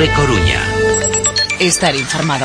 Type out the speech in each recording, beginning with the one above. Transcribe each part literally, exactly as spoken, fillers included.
COPE Coruña. Estar informado.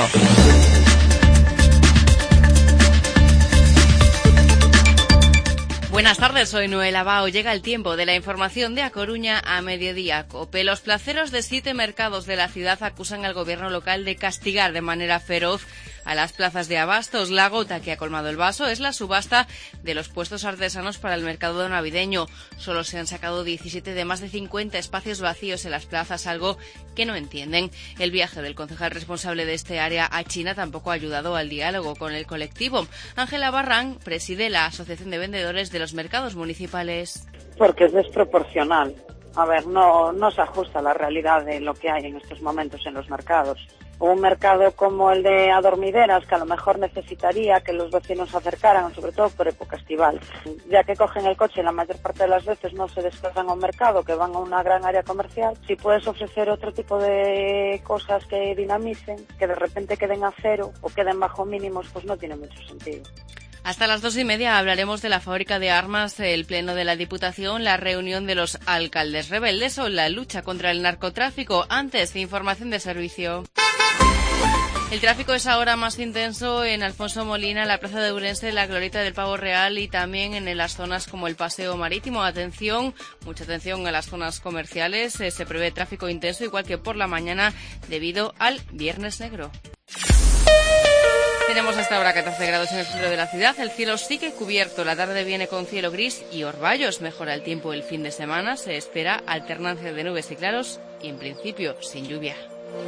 Buenas tardes, soy Noela Bao. Llega el tiempo de la información de A Coruña a mediodía. COPE. Los placeros de siete mercados de la ciudad acusan al gobierno local de castigar de manera feroz a las plazas de abastos. La gota que ha colmado el vaso es la subasta de los puestos artesanos para el mercado navideño. Solo se han sacado diecisiete de más de cincuenta espacios vacíos en las plazas, algo que no entienden. El viaje del concejal responsable de este área a China tampoco ha ayudado al diálogo con el colectivo. Ángela Barrán preside la Asociación de Vendedores de los Mercados Municipales. Porque es desproporcional. A ver, no, no se ajusta a la realidad de lo que hay en estos momentos en los mercados. Un mercado como el de Adormideras, que a lo mejor necesitaría que los vecinos se acercaran, sobre todo por época estival. Ya que cogen el coche, la mayor parte de las veces no se desplazan a un mercado, que van a una gran área comercial. Si puedes ofrecer otro tipo de cosas que dinamicen, que de repente queden a cero o queden bajo mínimos, pues no tiene mucho sentido. Hasta las dos y media hablaremos de la fábrica de armas, el pleno de la Diputación, la reunión de los alcaldes rebeldes o la lucha contra el narcotráfico. Antes, información de servicio. El tráfico es ahora más intenso en Alfonso Molina, la Plaza de Ourense, la Glorieta del Pavo Real y también en las zonas como el Paseo Marítimo. Atención, mucha atención a las zonas comerciales. Eh, se prevé tráfico intenso igual que por la mañana debido al Viernes Negro. Tenemos hasta ahora catorce grados en el centro de la ciudad. El cielo sigue cubierto. La tarde viene con cielo gris y orvallos. Mejora el tiempo el fin de semana. Se espera alternancia de nubes y claros y en principio sin lluvia.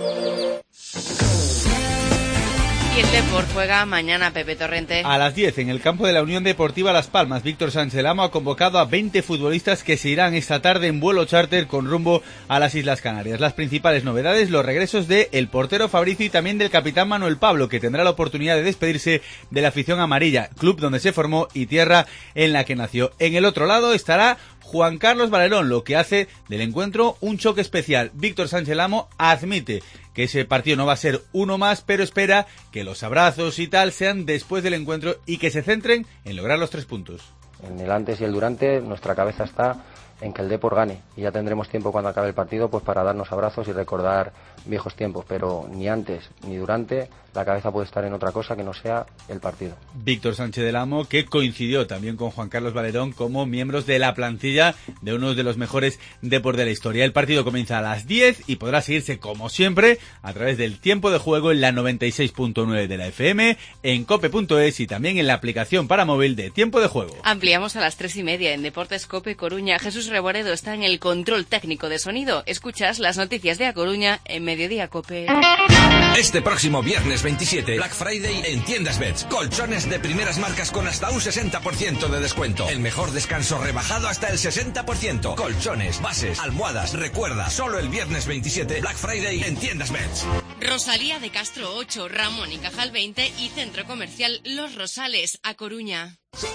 Y el Depor juega mañana, Pepe Torrente. A las diez en el campo de la Unión Deportiva Las Palmas. Víctor Sánchez Lamo ha convocado a veinte futbolistas que se irán esta tarde en vuelo charter con rumbo a las Islas Canarias. Las principales novedades, los regresos de el portero Fabricio y también del capitán Manuel Pablo, que tendrá la oportunidad de despedirse de la afición amarilla, club donde se formó y tierra en la que nació. En el otro lado estará Juan Carlos Valerón, lo que hace del encuentro un choque especial. Víctor Sánchez Lamo admite que ese partido no va a ser uno más, pero espera que los abrazos y tal sean después del encuentro y que se centren en lograr los tres puntos. En el antes y el durante, nuestra cabeza está en que el Depor gane y ya tendremos tiempo cuando acabe el partido pues para darnos abrazos y recordar viejos tiempos, pero ni antes ni durante la cabeza puede estar en otra cosa que no sea el partido. Víctor Sánchez del Amo, que coincidió también con Juan Carlos Valerón como miembros de la plantilla de uno de los mejores Depor de la historia. El partido comienza a las diez y podrá seguirse como siempre a través del tiempo de juego en la noventa y seis punto nueve de la F M, en cope punto es y también en la aplicación para móvil de Tiempo de Juego. Ampliamos a las tres y media en Deportes COPE Coruña. Jesús Reboredo está en el control técnico de sonido. Escuchas las noticias de A Coruña en Mediodía COPE. Este próximo viernes veintisiete, Black Friday en Tiendas Beds. Colchones de primeras marcas con hasta un sesenta por ciento de descuento. El mejor descanso rebajado hasta el sesenta por ciento. Colchones, bases, almohadas. Recuerda, solo el viernes veintisiete, Black Friday en Tiendas Beds. Rosalía de Castro ocho, Ramón y Cajal veinte y Centro Comercial Los Rosales, A Coruña.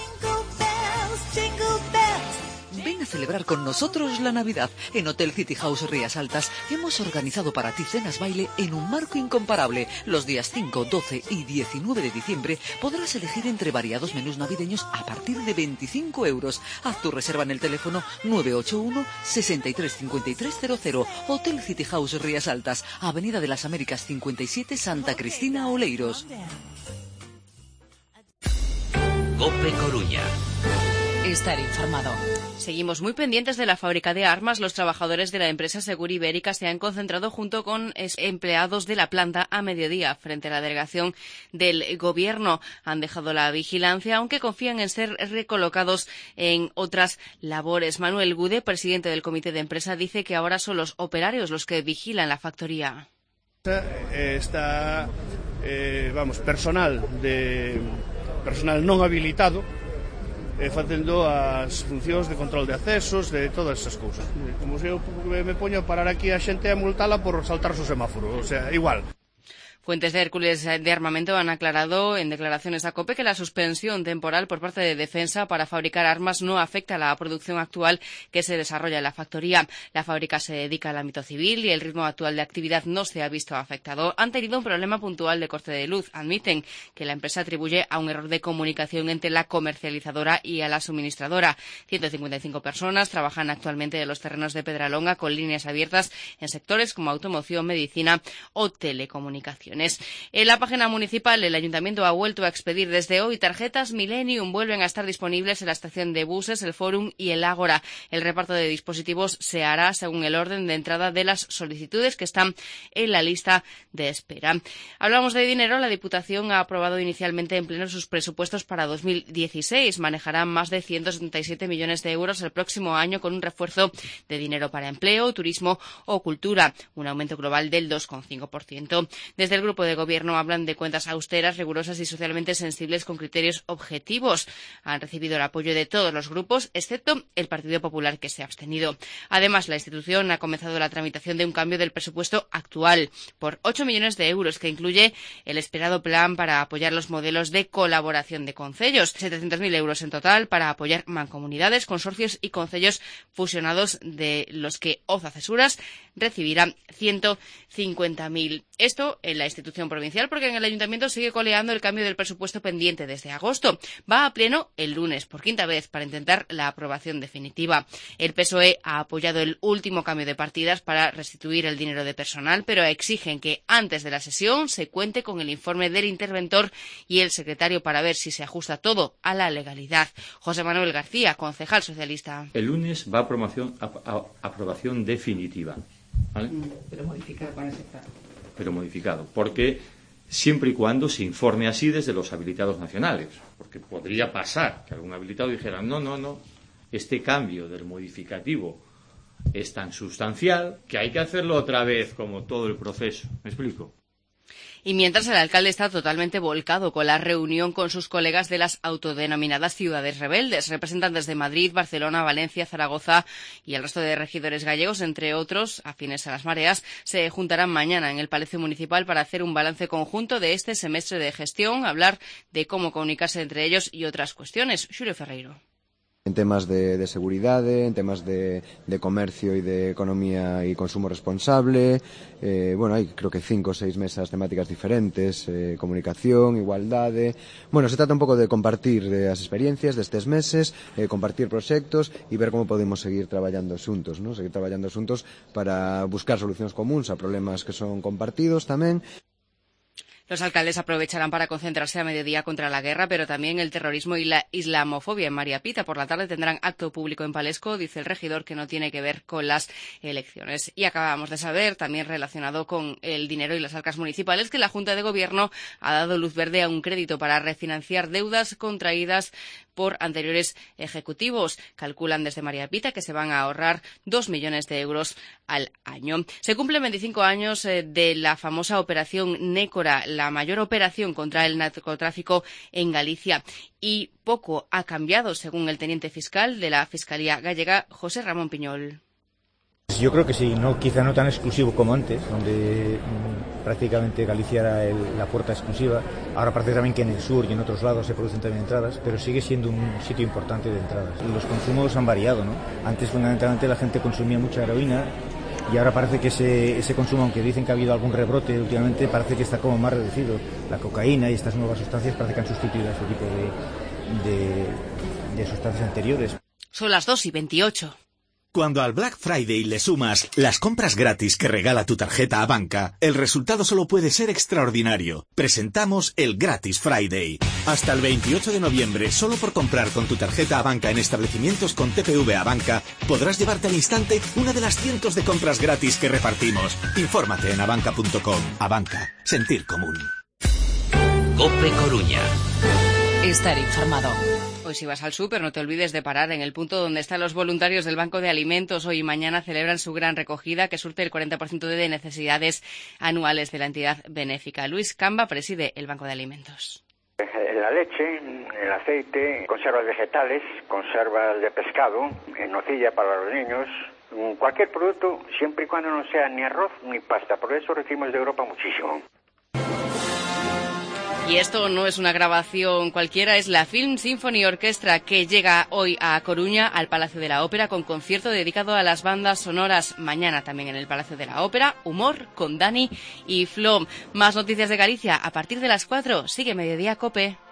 Ven a celebrar con nosotros la Navidad. En Hotel City House Rías Altas hemos organizado para ti cenas baile en un marco incomparable. Los días cinco, doce y diecinueve de diciembre podrás elegir entre variados menús navideños a partir de veinticinco euros. Haz tu reserva en el teléfono nueve ocho uno, seis tres cinco tres cero cero. Hotel City House Rías Altas, Avenida de las Américas cincuenta y siete, Santa Cristina, Oleiros. COPE Coruña. Estar informado. Seguimos muy pendientes de la fábrica de armas. Los trabajadores de la empresa Segur Ibérica se han concentrado junto con empleados de la planta a mediodía frente a la delegación del gobierno. Han dejado la vigilancia, aunque confían en ser recolocados en otras labores. Manuel Gude, presidente del comité de empresa, dice que ahora son los operarios los que vigilan la factoría. Está, eh, vamos, personal de personal non habilitado eh, facendo as funcións de control de accesos, de todas esas cousas. Como se eu me poño a parar aquí a xente a multala por saltar o semáforo, o sea, igual. Fuentes de Hércules de Armamento han aclarado en declaraciones a COPE que la suspensión temporal por parte de Defensa para fabricar armas no afecta a la producción actual que se desarrolla en la factoría. La fábrica se dedica al ámbito civil y el ritmo actual de actividad no se ha visto afectado. Han tenido un problema puntual de corte de luz. Admiten que la empresa atribuye a un error de comunicación entre la comercializadora y a la suministradora. ciento cincuenta y cinco personas trabajan actualmente en los terrenos de Pedralonga con líneas abiertas en sectores como automoción, medicina o telecomunicaciones. En la página municipal, el Ayuntamiento ha vuelto a expedir desde hoy tarjetas Millennium. Vuelven a estar disponibles en la estación de buses, el Fórum y el Ágora. El reparto de dispositivos se hará según el orden de entrada de las solicitudes que están en la lista de espera. Hablamos de dinero. La Diputación ha aprobado inicialmente en pleno sus presupuestos para dos mil dieciséis. Manejarán más de ciento setenta y siete millones de euros el próximo año con un refuerzo de dinero para empleo, turismo o cultura, un aumento global del dos coma cinco por ciento. Desde el Grupo de Gobierno hablan de cuentas austeras, rigurosas y socialmente sensibles con criterios objetivos. Han recibido el apoyo de todos los grupos, excepto el Partido Popular, que se ha abstenido. Además, la institución ha comenzado la tramitación de un cambio del presupuesto actual por ocho millones de euros, que incluye el esperado plan para apoyar los modelos de colaboración de concellos, setecientos mil euros en total para apoyar mancomunidades, consorcios y concellos fusionados, de los que Oza Cesuras recibirá ciento cincuenta mil. Esto en la institución provincial, porque en el ayuntamiento sigue coleando el cambio del presupuesto pendiente desde agosto. Va a pleno el lunes, por quinta vez, para intentar la aprobación definitiva. El P S O E ha apoyado el último cambio de partidas para restituir el dinero de personal, pero exigen que antes de la sesión se cuente con el informe del interventor y el secretario para ver si se ajusta todo a la legalidad. José Manuel García, concejal socialista. El lunes va a aprobación, a, a, aprobación definitiva. ¿Vale? Pero modificado con ese plan. Pero modificado, porque siempre y cuando se informe así desde los habilitados nacionales, porque podría pasar que algún habilitado dijera no, no, no, este cambio del modificativo es tan sustancial que hay que hacerlo otra vez como todo el proceso. ¿Me explico? Y mientras, el alcalde está totalmente volcado con la reunión con sus colegas de las autodenominadas ciudades rebeldes. Representantes de Madrid, Barcelona, Valencia, Zaragoza y el resto de regidores gallegos, entre otros, afines a las mareas, se juntarán mañana en el Palacio Municipal para hacer un balance conjunto de este semestre de gestión, hablar de cómo comunicarse entre ellos y otras cuestiones. Xulio Ferreiro. En temas de, de seguridad, en temas de, de comercio y de economía y consumo responsable. Eh, bueno, hay creo que cinco o seis mesas temáticas diferentes, eh, comunicación, igualdad. Bueno, se trata un pouco de compartir de as experiencias destes meses, eh, compartir proxectos e ver como podemos seguir traballando xuntos, ¿no? Seguir traballando xuntos para buscar solucións comuns a problemas que son compartidos tamén. Los alcaldes aprovecharán para concentrarse a mediodía contra la guerra, pero también el terrorismo y la islamofobia en María Pita. Por la tarde tendrán acto público en Palesco, dice el regidor, que no tiene que ver con las elecciones. Y acabamos de saber, también relacionado con el dinero y las arcas municipales, que la Junta de Gobierno ha dado luz verde a un crédito para refinanciar deudas contraídas por anteriores ejecutivos. Calculan desde María Pita que se van a ahorrar dos millones de euros al año. Se cumplen veinticinco años eh, de la famosa operación Nécora, la mayor operación contra el narcotráfico en Galicia, y poco ha cambiado, según el teniente fiscal de la Fiscalía Gallega, José Ramón Piñol. Yo creo que sí, no, quizá no tan exclusivo como antes, donde mmm, prácticamente Galicia era el, la puerta exclusiva. Ahora parece también que en el sur y en otros lados se producen también entradas, pero sigue siendo un sitio importante de entradas. Los consumos han variado, ¿no? Antes fundamentalmente la gente consumía mucha heroína y ahora parece que ese, ese consumo, aunque dicen que ha habido algún rebrote últimamente, parece que está como más reducido. La cocaína y estas nuevas sustancias parece que han sustituido a ese tipo de, de, de sustancias anteriores. Son las dos y veintiocho. Cuando al Black Friday le sumas las compras gratis que regala tu tarjeta Abanca, el resultado solo puede ser extraordinario. Presentamos el Gratis Friday. Hasta el veintiocho de noviembre, solo por comprar con tu tarjeta Abanca en establecimientos con T P V Abanca, podrás llevarte al instante una de las cientos de compras gratis que repartimos. Infórmate en abanca punto com. Abanca. Sentir común. COPE Coruña. Estar informado. Hoy si vas al súper no te olvides de parar en el punto donde están los voluntarios del Banco de Alimentos. Hoy y mañana celebran su gran recogida que surte el cuarenta por ciento de necesidades anuales de la entidad benéfica. Luis Camba preside el Banco de Alimentos. La leche, el aceite, conservas vegetales, conservas de pescado, nocilla para los niños, cualquier producto siempre y cuando no sea ni arroz ni pasta. Por eso recibimos de Europa muchísimo. Y esto no es una grabación cualquiera, es la Film Symphony Orchestra, que llega hoy a Coruña, al Palacio de la Ópera, con concierto dedicado a las bandas sonoras. Mañana también en el Palacio de la Ópera, Humor con Dani y Flo. Más noticias de Galicia a partir de las cuatro. Sigue Mediodía Cope.